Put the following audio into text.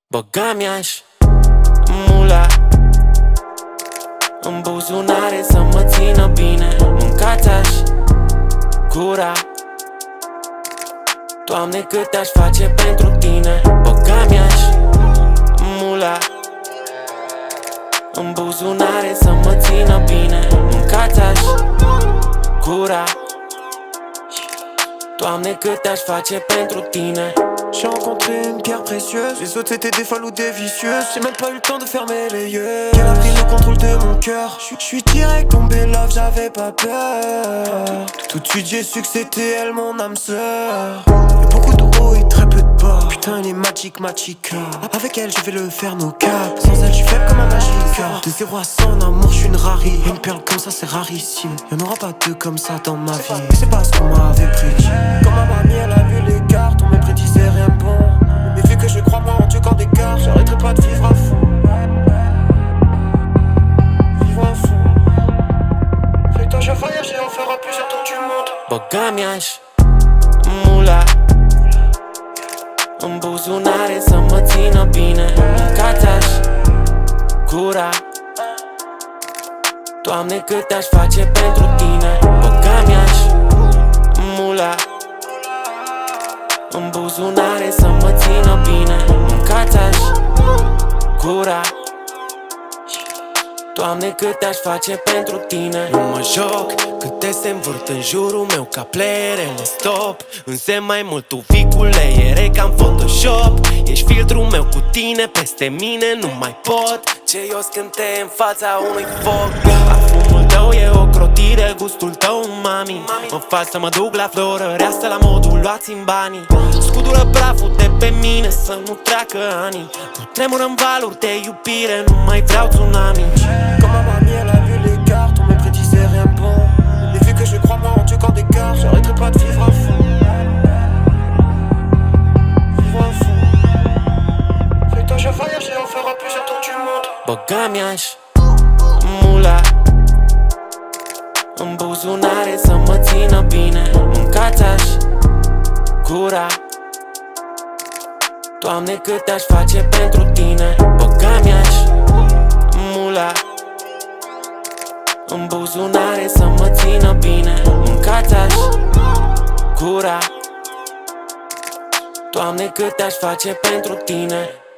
Băga mi-aș mula în buzunare să mă țină bine. Mâncați-aș gura, Doamne, cât aș face pentru tine. Băga mi-aș mula în buzunare să mă țină bine. Mâncați-aș gura, Doamne, cât aș face pentru tine. J'ai rencontré une pierre précieuse. Les autres c'était des folles ou des vicieuses. J'ai même pas eu le temps de fermer les yeux. Elle a pris le contrôle de mon cœur. J'suis direct tombé love, j'avais pas peur. Tout de suite j'ai su que c'était elle mon âme sœur. Y'a beaucoup de haut et très peu de bas. Putain elle est magique. Avec elle je vais le faire no cap. Sans elle j'suis faible comme un magique. De 0 à 100 en amour j'suis une rari. Une perle comme ça c'est rarissime. Y'en aura pas deux comme ça dans ma vie. C'est pas ce qu'on m'avait prédit. Quand ma mamie elle a vu les cartes, on me prédisait rien de bon. Mais vu que je crois pas en Dieu qu'en d'écart, j'arrêterai pas de vivre à fond. Vivre à fond. Fais-toi je voyage et on fera plusieurs tours du monde. Băga mi-aș mula în buzunare să mă țină bine. Mâncați-aș gura, Doamne, cât aș face pentru tine. Băga mi-aș mula în buzunare să mă țină bine. Mâncați-aș gura, Doamne, cât aș face pentru tine. Nu mă joc, câte se învârt în jurul meu ca playerele stop. Însă mai mult tu vii cu leiere ca în Photoshop. Ești filtrul meu cu tine, peste mine nu mai pot. Ceios când te în fața unui foc. Parfumul tău e o crotire, gustul tău umami. Mă fac să mă duc la florăreasă, la modul luați-mi banii. Scudură praful de pe mine să nu treacă ani. Nu tremură în valuri de iubire, nu mai vreau tsunami. Quand ma mamie elle a vu les cartes, on me prédisait rien de bon. Mais vu que je crois pas en Dieu qu'en d'écart, j'arrêterai pas de vivre à fond. Vivre à fond. Fais-toi je voyage et on fera plusieurs tours du monde. Băga mi-aș mula în buzunare să mă țină bine. Mâncați-aș gura, Doamne, cât aș face pentru tine. Băga mi-aș mula în buzunare să mă țină bine. Mâncați-aș gura, Doamne, cât aș face pentru tine.